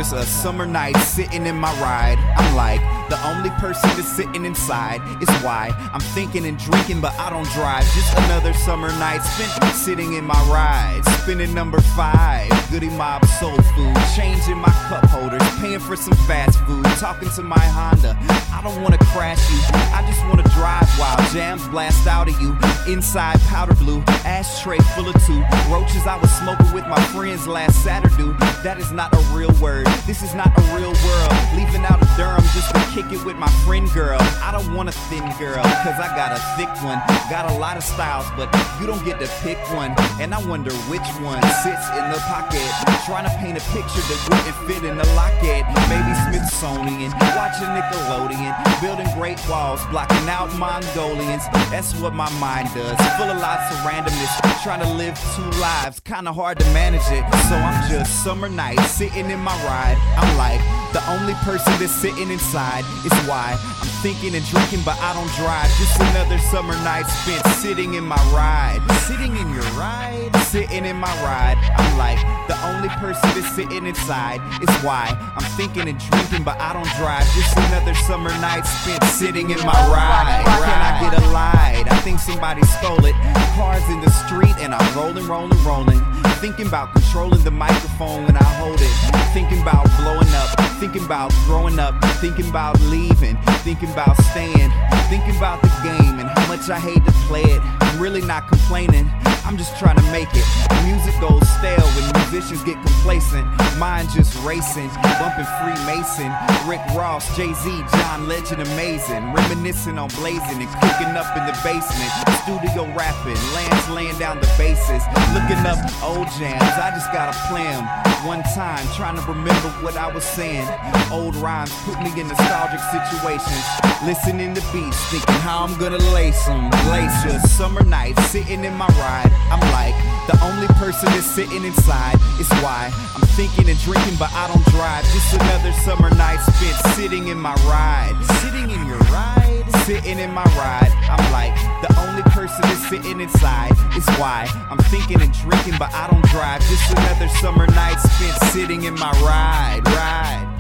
just a summer night sitting in my ride. I'm like the only person that's sitting inside. It's why I'm thinking and drinking, but I don't drive. Just another summer night spent sitting in my ride. Spinning number 5, Goody Mob soul food. Changing my cup holders, paying for some fast food. Talking to my Honda, I don't wanna crash you, I just wanna drive while jams blast out of you. Inside powder blue, ashtray full of 2 roaches I was smoking with my friends last Saturday. That is not a real word, this is not a real world. Leaving out of Durham just to kick it with my friend girl. I don't want a thin girl, cause I got a thick one. Got a lot of styles, but you don't get to pick one. And I wonder which one sits in the pocket. Trying to paint a picture that wouldn't fit in the locket. Maybe Smithsonian, watching Nickelodeon. Building great walls, blocking out Mongolians. That's what my mind does, full of lots of randomness. Trying to live 2 lives, kinda hard to manage it. So I'm just summer night, sitting in my ride. I'm like the only person that's sitting inside. It's why I'm thinking and drinking, but I don't drive. Just another summer night spent sitting in my ride. Sitting in your ride? Sitting in my ride. I'm like the only person that's sitting inside. It's why I'm thinking and drinking, but I don't drive. Just another summer night spent sitting in my ride. Can I get a light? I think somebody stole it. Cars in the street and I'm rolling, rolling, rolling. Thinking about controlling the microphone when I hold it. Thinking about blowing up. Thinking about growing up. Thinking about leaving. Thinking about staying. Thinking about the game and how much I hate to play it. I'm really not complaining, I'm just trying to make it. Music goes stale when musicians get complacent. Mine just racing, bumping Freemason, Rick Ross, Jay-Z, John Legend, amazing. Reminiscing on blazing and cooking up in the basement. Studio rapping, Lance laying down the bases. Looking up old jams, I just gotta play them one time, trying to remember what I was saying. Old rhymes put me in nostalgic situations. Listening to beats, thinking how I'm gonna lace them. Just summer night, sitting in my ride. I'm like the only person that's sitting inside. It's why I'm thinking and drinking, but I don't drive. Just another summer night spent sitting in my ride. Sitting in your ride? Sitting in my ride. I'm like the only person that's sitting inside. It's why I'm thinking and drinking, but I don't drive. Just another summer night spent sitting in my ride.